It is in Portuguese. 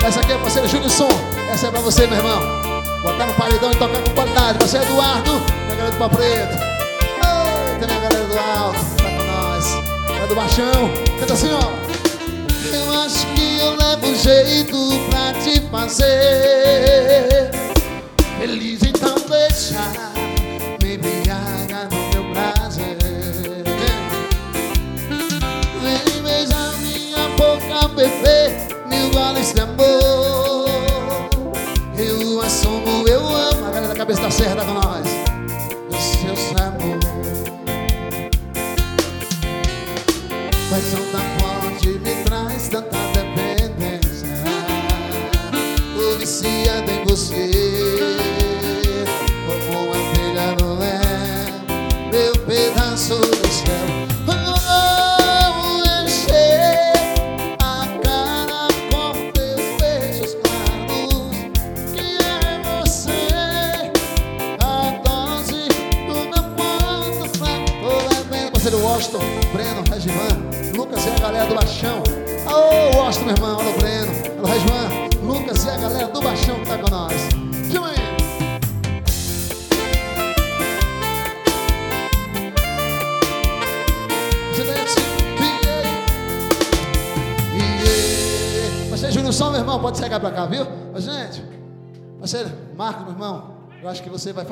Essa aqui é parceiro Júnior Som. Essa é pra você, meu irmão. Botar no paredão e tocar com qualidade. Você é Eduardo, tem a galera do Pau Preto. Tem a galera do Alto, tá com nós. É do Baixão, canta assim, ó. Eu acho que eu levo um jeito pra te fazer feliz, então deixa me embriagar no meu prazer. Vem beijar minha boca, bebê, mil goles de amor. Eu assumo, eu amo. A galera da cabeça da serra tá com nós. O seu sabor paixão tão forte, me traz tanta dependência. Tô viciado em você, como uma abelha no é, meu pedaço do céu. Vou encher a cara com teus beijos claros, que é você, a dose do meu ponto fraco. Tô levando, parceiro Washington, Breno, Regivan, Lucas e a galera do Baixão. Ô, Washington, meu irmão, alô, Breno, alô, Regivan, Lucas e a galera do Baixão que tá com nós. Chama aí. Você, Júnior Som, meu irmão, pode chegar pra cá, viu? Ô, gente, você, Marcos, meu irmão, eu acho que você vai fazer